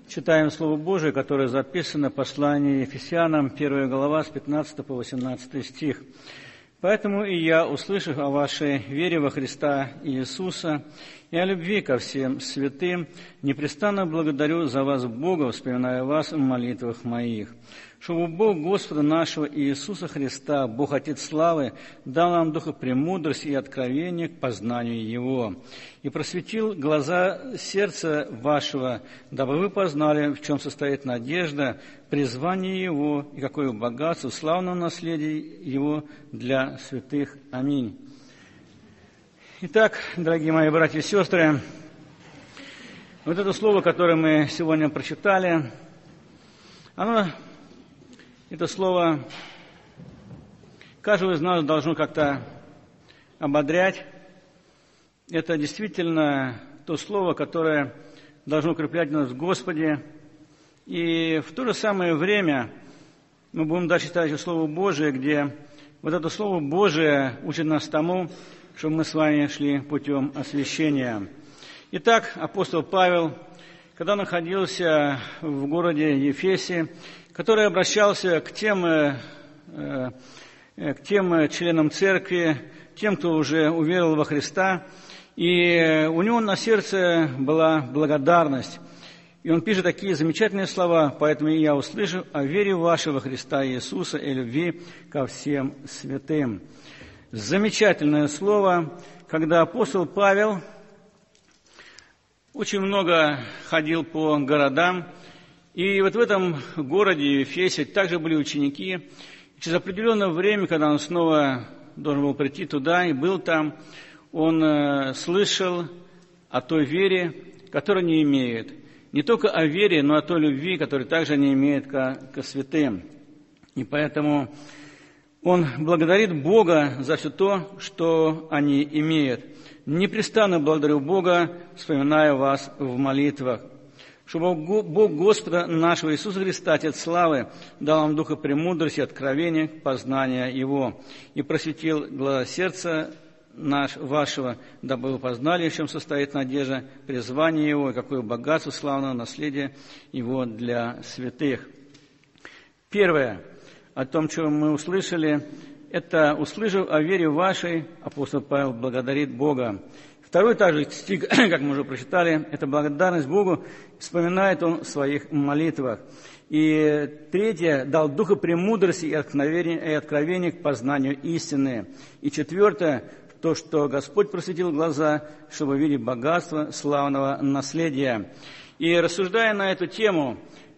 Читаем Слово Божие, которое записано в послании Ефесянам, 1 глава, с 15 по 18 стих. «Поэтому и я, услышав о вашей вере во Христа Иисуса и о любви ко всем святым, непрестанно благодарю за вас Бога, вспоминая вас в молитвах моих, чтобы Бог Господа нашего Иисуса Христа, Бог Отец славы, дал нам духа премудрости и откровения к познанию Его, и просветил глаза сердца вашего, дабы вы познали, в чем состоит надежда, призвание Его и какое богатство, славное наследие Его для святых. Аминь». Итак, дорогие мои братья и сестры, вот это слово, которое мы сегодня прочитали, это слово каждого из нас должно как-то ободрять. Это действительно то слово, которое должно укреплять нас в Господе. И в то же самое время мы будем дальше читать Слово Божие, где вот это Слово Божие учит нас тому, чтобы мы с вами шли путем освящения. Итак, апостол Павел, когда находился в городе Ефесе, который обращался к тем членам церкви, тем, кто уже уверовал во Христа, и у него на сердце была благодарность. И он пишет такие замечательные слова: «Поэтому и я услышал о вере вашей во Христа Иисуса и любви ко всем святым». Замечательное слово, когда апостол Павел очень много ходил по городам, и вот в этом городе Ефесе также были ученики. Через определенное время, когда он снова должен был прийти туда и был там, он слышал о той вере, которую они имеют. Не только о вере, но о той любви, которую также они имеют ко святым. И поэтому он благодарит Бога за все то, что они имеют. «Непрестанно благодарю Бога, вспоминая вас в молитвах, чтобы Бог Господа нашего Иисуса Христа, Отец славы, дал вам духа премудрости, откровения, познания Его, и просветил глаза сердца вашего, дабы вы познали, в чем состоит надежда, призвание Его, и какое богатство славного наследия Его для святых». Первое, о том, что мы услышали, это, услышав о вере вашей, апостол Павел благодарит Бога. Второй также стих, как мы уже прочитали, это благодарность Богу, вспоминает он в своих молитвах. И третье, дал духа премудрости и откровения к познанию истины. И четвертое, то, что Господь просветил глаза, чтобы видеть богатство славного наследия. И рассуждая на эту тему,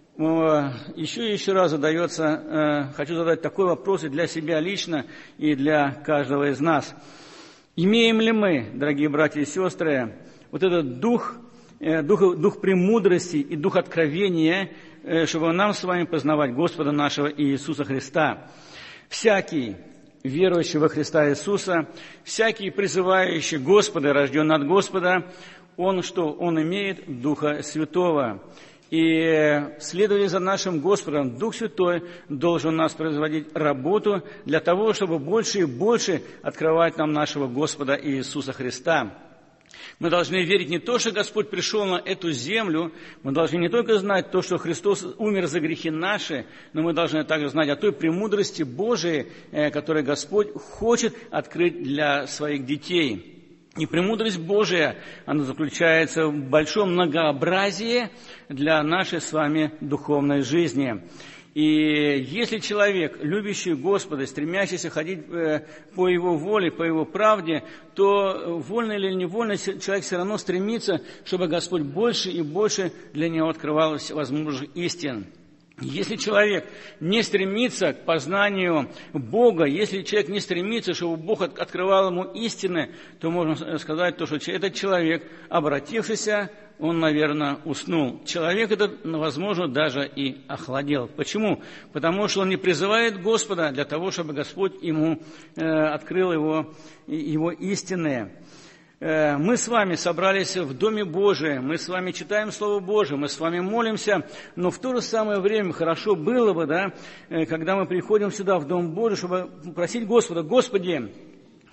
еще раз хочу задать такой вопрос и для себя лично, и для каждого из нас. Имеем ли мы, дорогие братья и сестры, вот этот дух премудрости и дух откровения, чтобы нам с вами познавать Господа нашего Иисуса Христа? Всякий верующий во Христа Иисуса, всякий призывающий Господа, рожденный от Господа, он имеет Духа Святого. И, следуя за нашим Господом, Дух Святой должен нас производить работу для того, чтобы больше и больше открывать нам нашего Господа Иисуса Христа. Мы должны верить не то, что Господь пришел на эту землю, мы должны не только знать то, что Христос умер за грехи наши, но мы должны также знать о той премудрости Божией, которую Господь хочет открыть для своих детей. И премудрость Божия, она заключается в большом многообразии для нашей с вами духовной жизни. И если человек, любящий Господа, стремящийся ходить по Его воле, по Его правде, то вольно или невольно человек все равно стремится, чтобы Господь больше и больше для него открывал возможных истин. Если человек не стремится к познанию Бога, если человек не стремится, чтобы Бог открывал ему истины, то можно сказать, что этот человек, обратившийся, он, наверное, уснул. Человек этот, возможно, даже и охладел. Почему? Потому что он не призывает Господа для того, чтобы Господь ему открыл его истины. Мы с вами собрались в Доме Божием, мы с вами читаем Слово Божие, мы с вами молимся, но в то же самое время хорошо было бы, когда мы приходим сюда, в Дом Божий, чтобы просить Господа: Господи,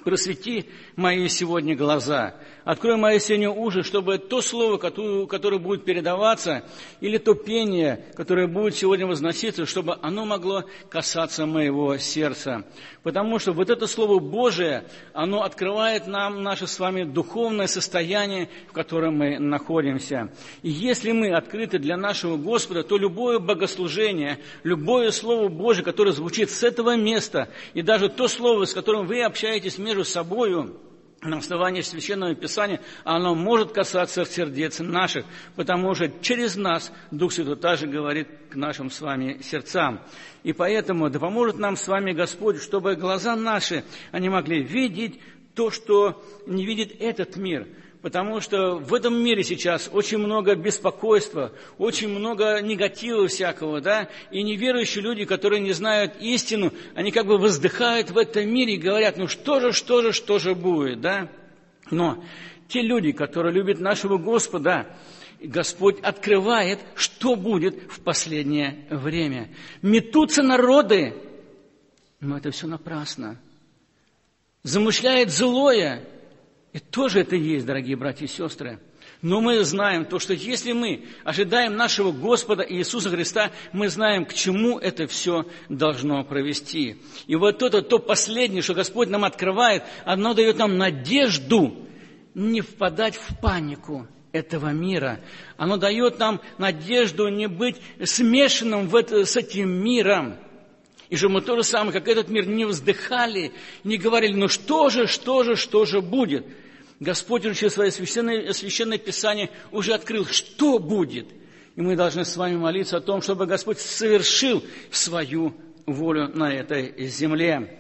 Просвети мои сегодня глаза, открой мои сегодня уши, чтобы то слово, которое будет передаваться, или то пение, которое будет сегодня возноситься, чтобы оно могло касаться моего сердца. Потому что вот это Слово Божие, оно открывает нам наше с вами духовное состояние, в котором мы находимся. И если мы открыты для нашего Господа, то любое богослужение, любое Слово Божие, которое звучит с этого места, и даже то Слово, с которым вы общаетесь между собою, на основании Священного Писания, оно может касаться сердец наших, потому что через нас Дух Святой также говорит к нашим с вами сердцам. И поэтому да поможет нам с вами Господь, чтобы глаза наши, они могли видеть то, что не видит этот мир. Потому что в этом мире сейчас очень много беспокойства, очень много негатива всякого, да, и неверующие люди, которые не знают истину, они как бы воздыхают в этом мире и говорят, ну что же будет, да. Но те люди, которые любят нашего Господа, Господь открывает, что будет в последнее время. Метутся народы, но это все напрасно. Замышляет злое, и тоже это есть, дорогие братья и сестры. Но мы знаем то, что если мы ожидаем нашего Господа Иисуса Христа, мы знаем, к чему это все должно провести. И вот это то последнее, что Господь нам открывает, оно дает нам надежду не впадать в панику этого мира. Оно дает нам надежду не быть смешанным с этим миром. И чтобы мы то же самое, как этот мир, не вздыхали, не говорили, ну что же будет? Господь уже через свое священное Писание уже открыл, что будет. И мы должны с вами молиться о том, чтобы Господь совершил свою волю на этой земле.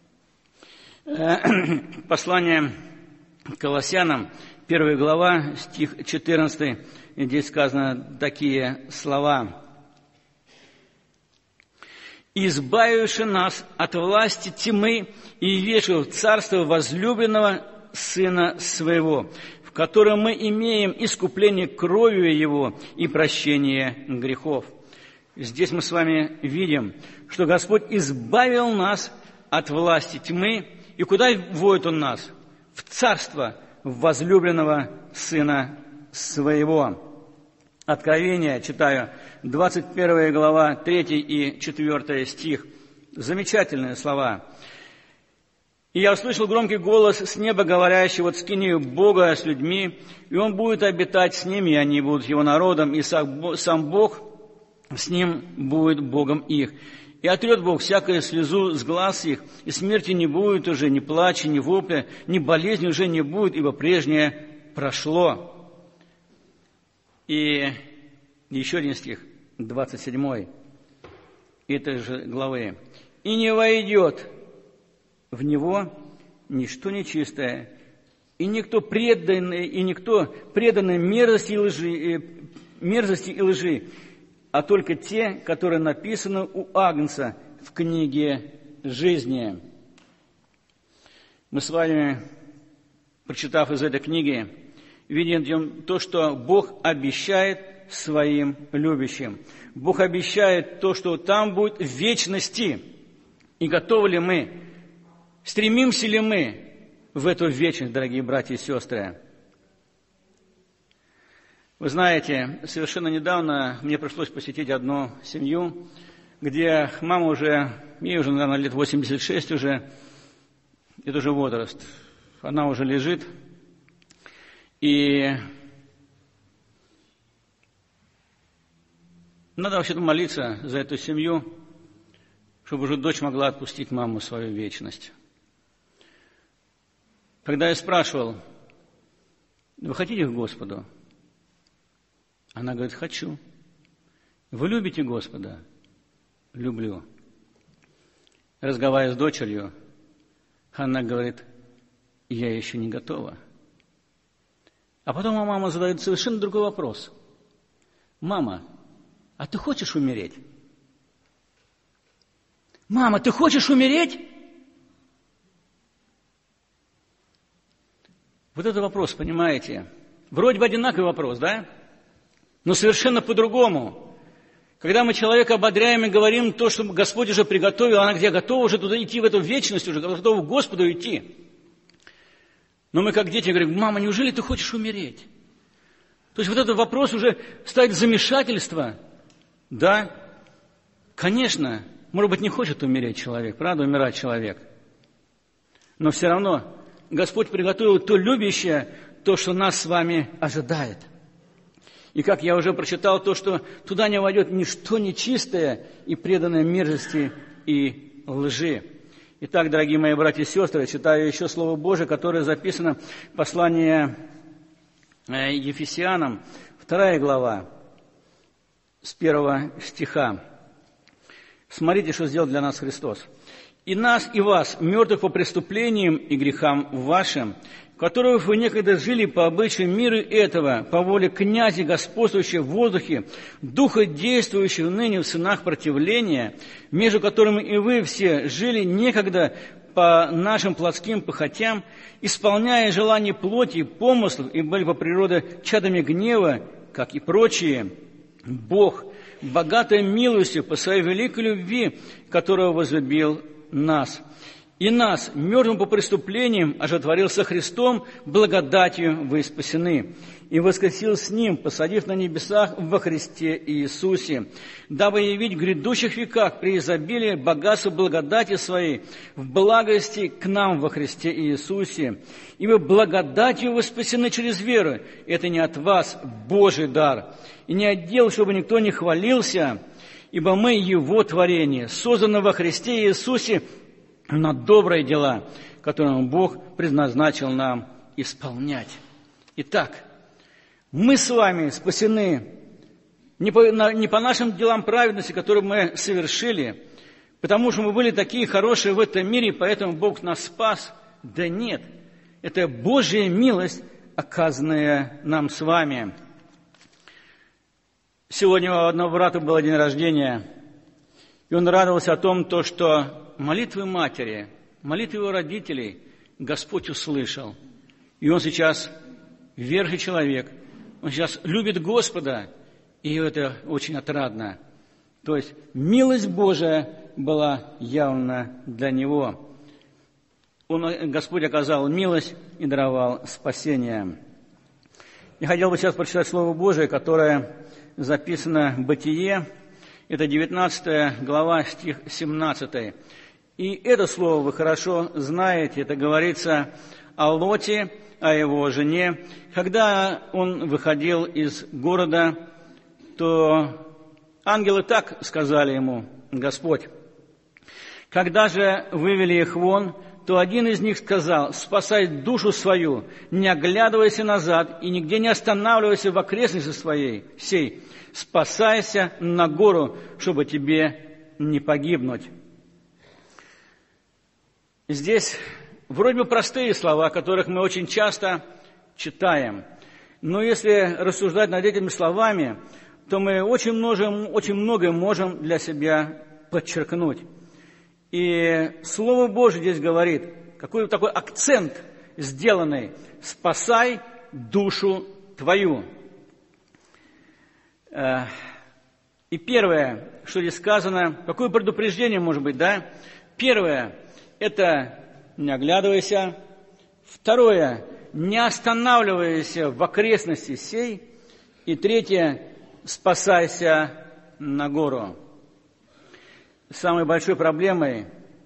Послание к Колоссянам, 1 глава, стих 14, здесь сказано такие слова. «Избавивши нас от власти тьмы и введши в царство возлюбленного Сына Своего, в котором мы имеем искупление кровью Его и прощение грехов». Здесь мы с вами видим, что Господь избавил нас от власти тьмы. И куда вводит Он нас? В царство возлюбленного Сына Своего. Откровение, читаю, 21 глава, 3 и 4 стих. Замечательные слова. «И я услышал громкий голос с неба, говорящий, вот скинию Бога с людьми, и Он будет обитать с ними, и они будут Его народом, и сам Бог с ним будет Богом их. И отрет Бог всякую слезу с глаз их, и смерти не будет уже, ни плача, ни вопля, ни болезни уже не будет, ибо прежнее прошло». И еще один стих, 27 этой же главы. «И не войдет в него ничто нечистое, и никто преданный мерзости и лжи, а только те, которые написаны у Агнца в книге жизни». Мы с вами, прочитав из этой книги, видим то, что Бог обещает своим любящим. Бог обещает то, что там будет в вечности. И готовы ли мы, стремимся ли мы в эту вечность, дорогие братья и сестры? Вы знаете, совершенно недавно мне пришлось посетить одну семью, где мама ей уже, наверное, лет 86 уже, это уже возраст, она уже лежит, и надо вообще-то молиться за эту семью, чтобы уже дочь могла отпустить маму в свою вечность. Когда я спрашивал, вы хотите к Господу? Она говорит, хочу. Вы любите Господа? Люблю. Разговаривая с дочерью, она говорит, я еще не готова. А потом мама задает совершенно другой вопрос. Мама, а ты хочешь умереть? Мама, ты хочешь умереть? Вот это вопрос, понимаете? Вроде бы одинаковый вопрос, да? Но совершенно по-другому. Когда мы человека ободряем и говорим то, что Господь уже приготовил, она где готова уже туда идти, в эту вечность, уже готова к Господу идти. Но мы как дети говорим: мама, неужели ты хочешь умереть? То есть вот этот вопрос уже ставит замешательство. Да, конечно, может быть, не хочет умереть человек, правда, умирать человек. Но все равно Господь приготовил то любящее, то, что нас с вами ожидает. И как я уже прочитал, то, что туда не войдет ничто нечистое и преданное мерзости и лжи. Итак, дорогие мои братья и сестры, читаю еще Слово Божие, которое записано в послании Ефесянам, 2 глава, с 1 стиха. Смотрите, что сделал для нас Христос. «И нас, и вас, мертвых по преступлениям и грехам вашим, в которых вы некогда жили по обычаю мира этого, по воле князя, господствующего в воздухе, духа, действующего ныне в сынах противления, между которыми и вы все жили некогда по нашим плотским похотям, исполняя желания плоти и помыслов, и были по природе чадами гнева, как и прочие, Бог, богатой милостью по своей великой любви, которого возлюбил нас. И нас, мертвым по преступлениям, оживотворил со Христом, благодатью вы спасены, и воскресил с Ним, посадив на небесах во Христе Иисусе, дабы явить в грядущих веках при изобилии богатства благодати Своей в благости к нам во Христе Иисусе. Ибо благодатью вы спасены через веру. Это не от вас, Божий дар, и не от дел, чтобы никто не хвалился, ибо мы Его творение, созданы во Христе Иисусе на добрые дела, которые Бог предназначил нам исполнять. Итак, мы с вами спасены не по нашим делам праведности, которые мы совершили, потому что мы были такие хорошие в этом мире, поэтому Бог нас спас. Да нет, это Божья милость, оказанная нам с вами. Сегодня у одного брата был день рождения, и он радовался о том, что молитвы матери, молитвы его родителей Господь услышал. И он сейчас верующий человек, он сейчас любит Господа, и это очень отрадно. То есть милость Божия была явна для него. Господь оказал милость и даровал спасение. Я хотел бы сейчас прочитать Слово Божие, которое записано в Бытие. Это 19 глава, стих 17. И это слово вы хорошо знаете. Это говорится о Лоте, о его жене. Когда он выходил из города, то ангелы так сказали ему: Господь, когда же вывели их вон, то один из них сказал: спасай душу свою, не оглядывайся назад и нигде не останавливайся в окрестности своей сей, спасайся на гору, чтобы тебе не погибнуть. Здесь вроде бы простые слова, которых мы очень часто читаем, но если рассуждать над этими словами, то мы очень многое можем для себя подчеркнуть. И Слово Божье здесь говорит, какой такой акцент сделанный: «Спасай душу твою». И первое, что здесь сказано, какое предупреждение может быть, да? Первое – это не оглядывайся. Второе – не останавливайся в окрестности сей. И третье – спасайся на гору. Самой большой проблемой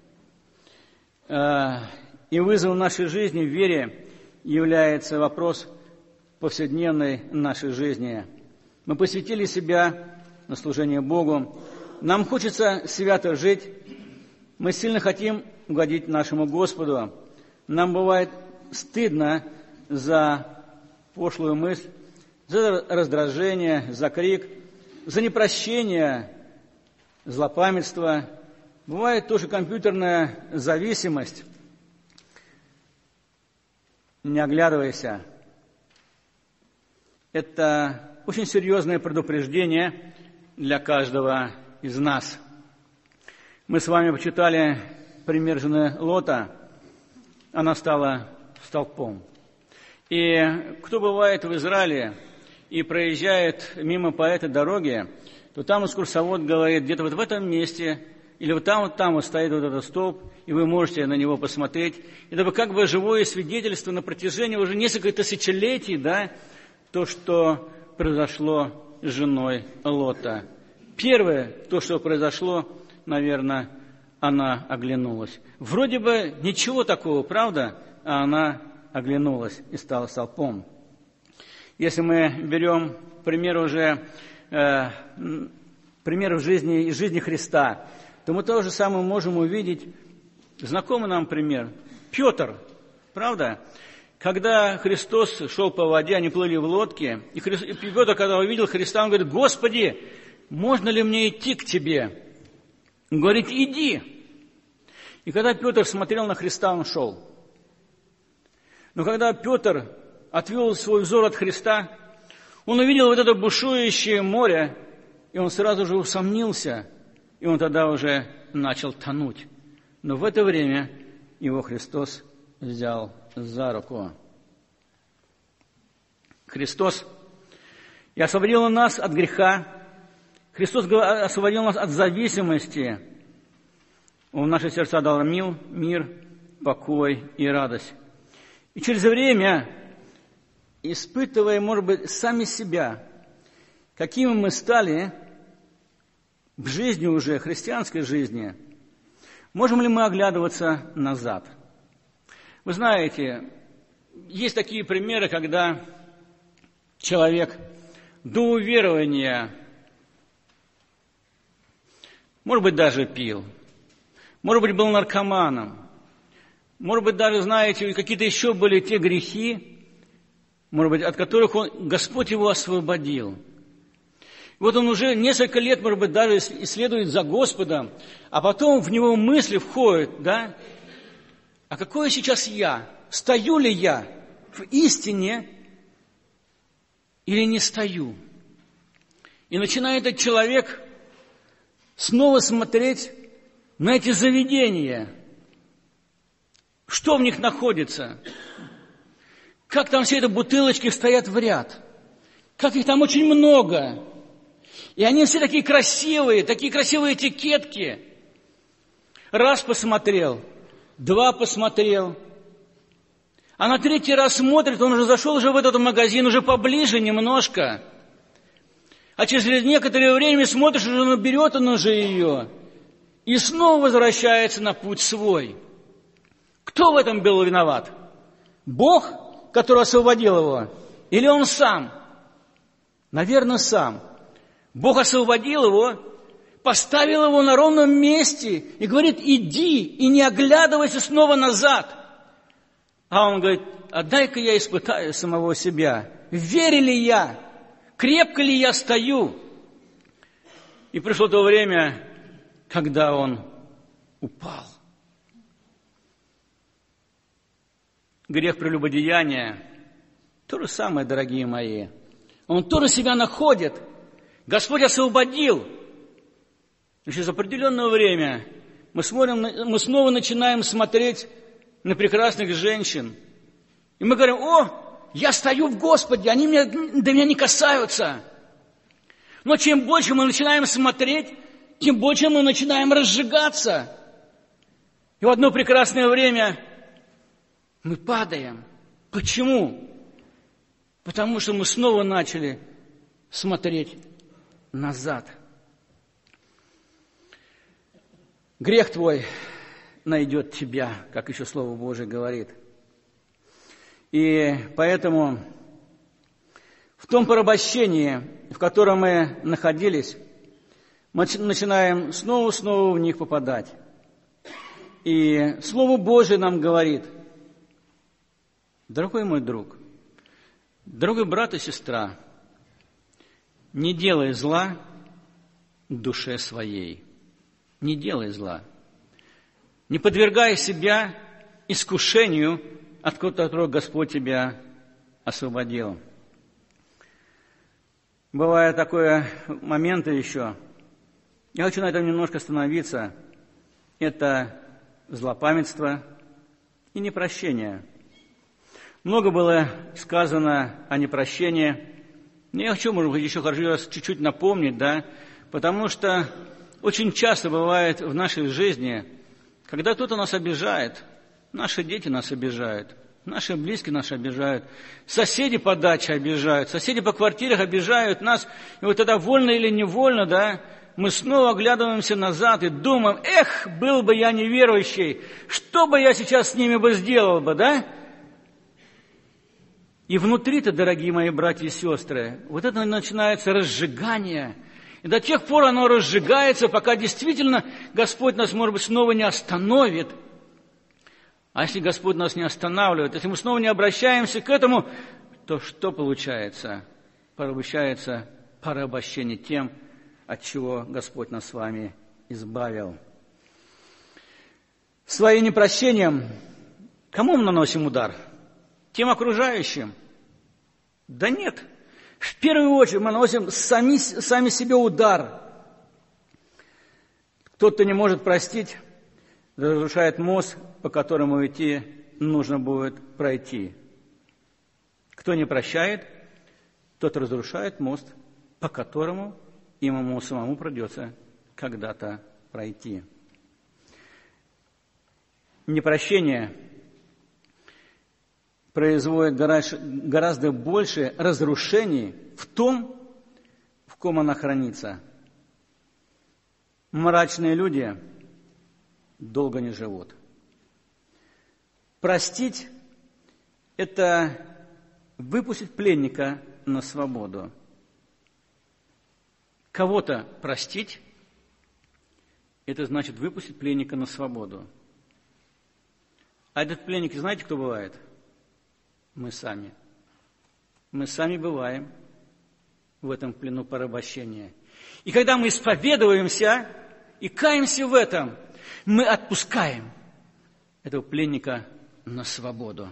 и вызовом нашей жизни в вере является вопрос повседневной нашей жизни. Мы посвятили себя на служение Богу. Нам хочется свято жить. Мы сильно хотим угодить нашему Господу. Нам бывает стыдно за пошлую мысль, за раздражение, за крик, за непрощение, злопамятство. Бывает тоже компьютерная зависимость. Не оглядывайся. Это очень серьезное предупреждение для каждого из нас. Мы с вами почитали пример жены Лота. Она стала столпом. И кто бывает в Израиле и проезжает мимо по этой дороге, то там экскурсовод говорит: где-то вот в этом месте или вот там вот стоит вот этот столб, и вы можете на него посмотреть. Это как бы живое свидетельство на протяжении уже нескольких тысячелетий, да, то, что произошло с женой Лота. Первое, то, что произошло, наверное, она оглянулась. Вроде бы ничего такого, правда, а она оглянулась и стала столпом. Если мы берем пример из жизни Христа, то мы то же самое можем увидеть, знакомый нам пример. Петр, правда? Когда Христос шел по воде, они плыли в лодке, и Петр, когда увидел Христа, он говорит: «Господи, можно ли мне идти к Тебе?» Он говорит: «Иди». И когда Петр смотрел на Христа, он шел. Но когда Петр отвел свой взор от Христа, он увидел вот это бушующее море, и он сразу же усомнился, и он тогда уже начал тонуть. Но в это время его Христос взял за руку. Христос и освободил нас от греха. Христос освободил нас от зависимости. Он в наши сердца дал мир, покой и радость. И через время, испытывая, может быть, сами себя, какими мы стали в жизни уже, христианской жизни, можем ли мы оглядываться назад? Вы знаете, есть такие примеры, когда человек до уверования, может быть, даже пил, может быть, был наркоманом, может быть, даже, знаете, какие-то еще были те грехи, может быть, от которых Господь его освободил. И вот он уже несколько лет, может быть, даже исследует за Господом, а потом в него мысли входят, да? А какое сейчас я? Стою ли я в истине или не стою? И начинает этот человек снова смотреть на эти заведения. Что в них находится? Как там все эти бутылочки стоят в ряд? Как их там очень много? И они все такие красивые этикетки. Раз посмотрел, два посмотрел. А на третий раз смотрит, он уже зашел в этот магазин, уже поближе немножко. А через некоторое время смотришь, уже он берет он уже ее. И снова возвращается на путь свой. Кто в этом был виноват? Бог, который освободил его? Или он сам? Наверное, сам. Бог освободил его, поставил его на ровном месте и говорит: иди и не оглядывайся снова назад. А он говорит: а дай-ка я испытаю самого себя. Верю ли я? Крепко ли я стою? И пришло то время, когда он упал. Грех прелюбодеяния – то же самое, дорогие мои. Он тоже себя находит. Господь освободил. И через определенное время мы снова начинаем смотреть на прекрасных женщин. И мы говорим: о, я стою в Господе, они до меня не касаются. Но чем больше мы начинаем смотреть, тем больше мы начинаем разжигаться. И в одно прекрасное время мы падаем. Почему? Потому что мы снова начали смотреть назад. Грех твой найдет тебя, как еще Слово Божие говорит. И поэтому в том порабощении, в котором мы находились, мы начинаем снова в них попадать. И Слово Божие нам говорит: дорогой мой друг, дорогой брат и сестра, не делай зла душе своей. Не делай зла. Не подвергай себя искушению, от которого Господь тебя освободил. Бывают такие моменты еще. Я хочу на этом немножко остановиться. Это злопамятство и непрощение. Много было сказано о непрощении. Я хочу, может быть, еще хочу раз чуть-чуть напомнить, да, потому что очень часто бывает в нашей жизни, когда кто-то нас обижает, наши дети нас обижают, наши близкие нас обижают, соседи по даче обижают, соседи по квартирах обижают нас, и вот тогда вольно или невольно, да, мы снова оглядываемся назад и думаем: эх, был бы я неверующий, что бы я сейчас с ними бы сделал бы, да? И внутри-то, дорогие мои братья и сестры, вот это начинается разжигание. И до тех пор оно разжигается, пока действительно Господь нас, может быть, снова не остановит. А если Господь нас не останавливает, если мы снова не обращаемся к этому, то что получается? Получается порабощение тем, от чего Господь нас с вами избавил. Своим непрощением кому мы наносим удар? Тем окружающим? Да нет. В первую очередь мы наносим сами себе удар. Кто-то не может простить, разрушает мост, по которому идти нужно будет пройти. Кто не прощает, тот разрушает мост, по которому ему самому придется когда-то пройти. Непрощение производит гораздо больше разрушений в том, в ком она хранится. Мрачные люди долго не живут. Простить – это выпустить пленника на свободу. Кого-то простить – это значит выпустить пленника на свободу. А этот пленник, знаете, кто бывает? Мы сами. Мы сами бываем в этом плену порабощения. И когда мы исповедуемся и каемся в этом, мы отпускаем этого пленника на свободу.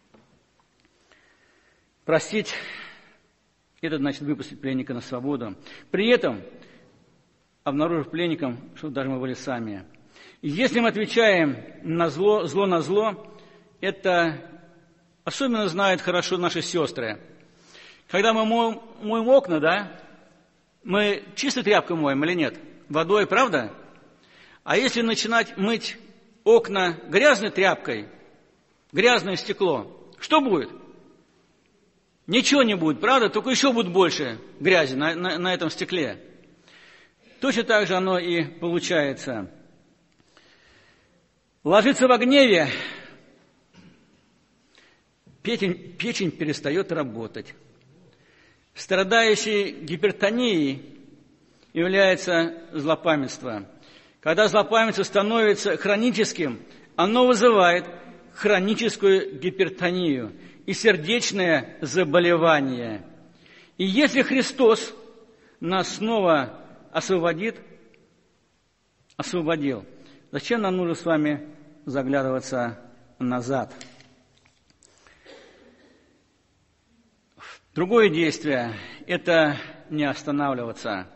Простить – это значит выпустить пленника на свободу. При этом, обнаружив пленником, что даже мы были сами. И если мы отвечаем на зло на зло, это особенно знают хорошо наши сестры. Когда мы моем окна, да, мы чистой тряпкой моем или нет? Водой, правда? А если начинать мыть окна грязной тряпкой, грязное стекло, что будет? Ничего не будет, правда? Только еще будет больше грязи на этом стекле. Точно так же оно и получается. Ложиться во гневе, печень перестает работать. Страдающий гипертонией является злопамятство. Когда злопамятство становится хроническим, оно вызывает хроническую гипертонию и сердечное заболевание. И если Христос нас снова освободил, зачем нам нужно с вами заглядываться назад? Другое действие – это не останавливаться.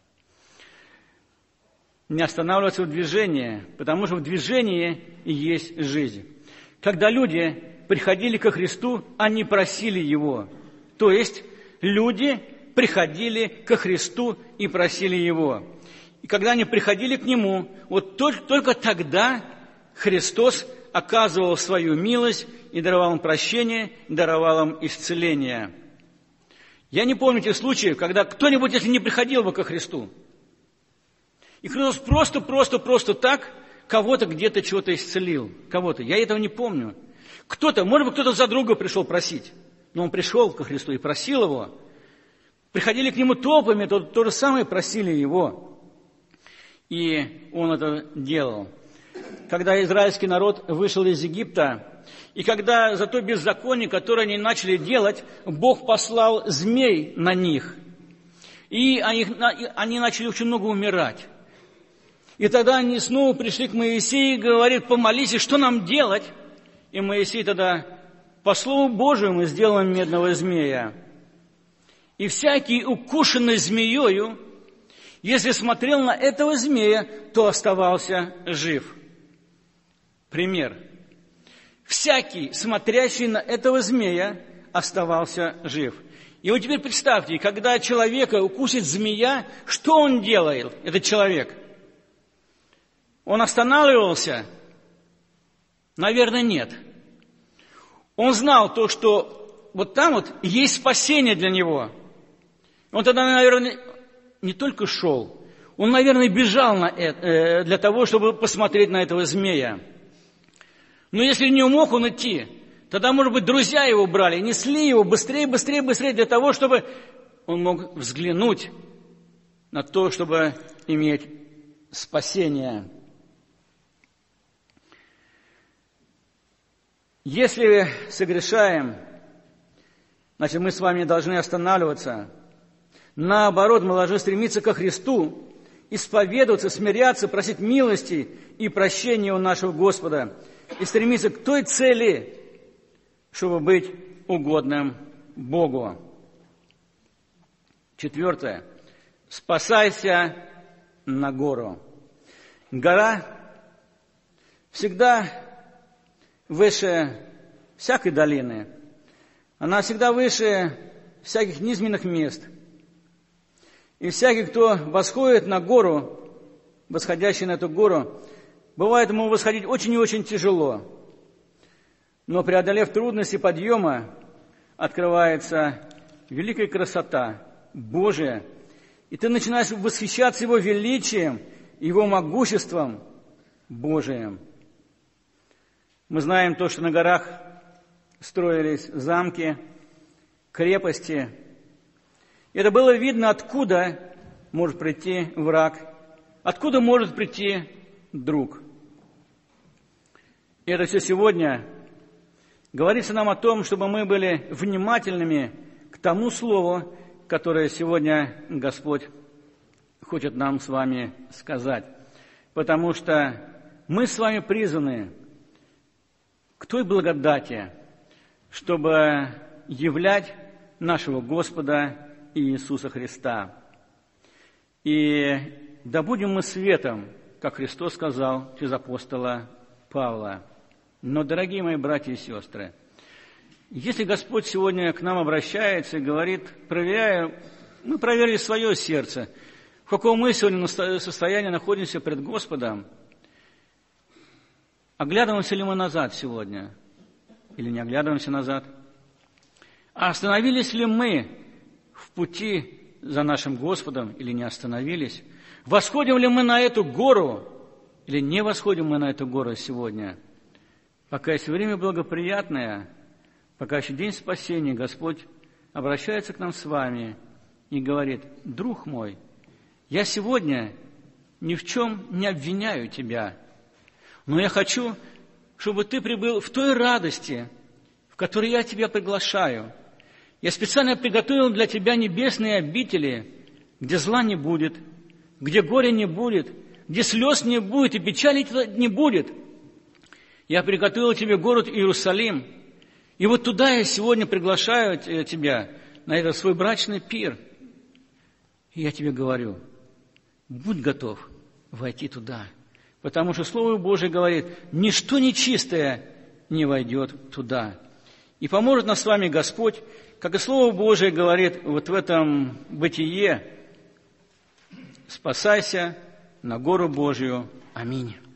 Не останавливаться в движении, потому что в движении и есть жизнь. Когда люди приходили ко Христу, они просили Его. То есть люди приходили ко Христу и просили Его. И когда они приходили к Нему, вот только тогда Христос оказывал свою милость и давал им прощение, давал им исцеление. Я не помню тех случаев, когда кто-нибудь, если не приходил бы ко Христу, и Христос просто так кого-то где-то чего-то исцелил. Кого-то. Я этого не помню. Может быть, кто-то за друга пришел просить. Но он пришел ко Христу и просил Его. Приходили к Нему толпами, то же самое просили Его. И Он это делал. Когда израильский народ вышел из Египта, и когда за то беззаконие, которое они начали делать, Бог послал змей на них. И они начали очень много умирать. И тогда они снова пришли к Моисею и говорят: помолись, что нам делать? И Моисей тогда: по слову Божьему сделаем медного змея. И всякий, укушенный змеёю, если смотрел на этого змея, то оставался жив. Пример. Всякий, смотрящий на этого змея, оставался жив. И вот теперь представьте, когда человека укусит змея, что он делает, этот человек? Он останавливался? Наверное, нет. Он знал то, что вот там вот есть спасение для него. Он тогда, наверное, не только шел, он, наверное, бежал для того, чтобы посмотреть на этого змея. Но если не мог он идти, тогда, может быть, друзья его брали, несли его быстрее, быстрее, быстрее, для того, чтобы он мог взглянуть на то, чтобы иметь спасение. Если согрешаем, значит, мы с вами должны останавливаться. Наоборот, мы должны стремиться ко Христу, исповедоваться, смиряться, просить милости и прощения у нашего Господа и стремиться к той цели, чтобы быть угодным Богу. 4. Спасайся на гору. Гора всегда выше всякой долины. Она всегда выше всяких низменных мест. И всякий, кто восходит на гору, восходящий на эту гору, бывает ему восходить очень и очень тяжело. Но преодолев трудности подъема, открывается великая красота Божия, и ты начинаешь восхищаться Его величием, Его могуществом Божиим. Мы знаем то, что на горах строились замки, крепости. И это было видно, откуда может прийти враг, откуда может прийти друг. И это все сегодня говорится нам о том, чтобы мы были внимательными к тому слову, которое сегодня Господь хочет нам с вами сказать. Потому что мы с вами призваны к той благодати, чтобы являть нашего Господа Иисуса Христа. И да будем мы светом, как Христос сказал через апостола Павла. Но, дорогие мои братья и сестры, если Господь сегодня к нам обращается и говорит, мы проверили свое сердце, в каком мы сегодня состоянии находимся пред Господом, оглядываемся ли мы назад сегодня или не оглядываемся назад? А остановились ли мы в пути за нашим Господом или не остановились? Восходим ли мы на эту гору или не восходим мы на эту гору сегодня? Пока есть время благоприятное, пока еще день спасения, Господь обращается к нам с вами и говорит: друг мой, я сегодня ни в чем не обвиняю тебя, но я хочу, чтобы ты пребыл в той радости, в которой я тебя приглашаю. Я специально приготовил для тебя небесные обители, где зла не будет, где горя не будет, где слез не будет и печали не будет. Я приготовил тебе город Иерусалим. И вот туда я сегодня приглашаю тебя, на этот свой брачный пир. И я тебе говорю, будь готов войти туда. Потому что Слово Божие говорит, ничто нечистое не войдет туда. И поможет нас с вами Господь, как и Слово Божие говорит вот в этом бытие, спасайся на гору Божию. Аминь.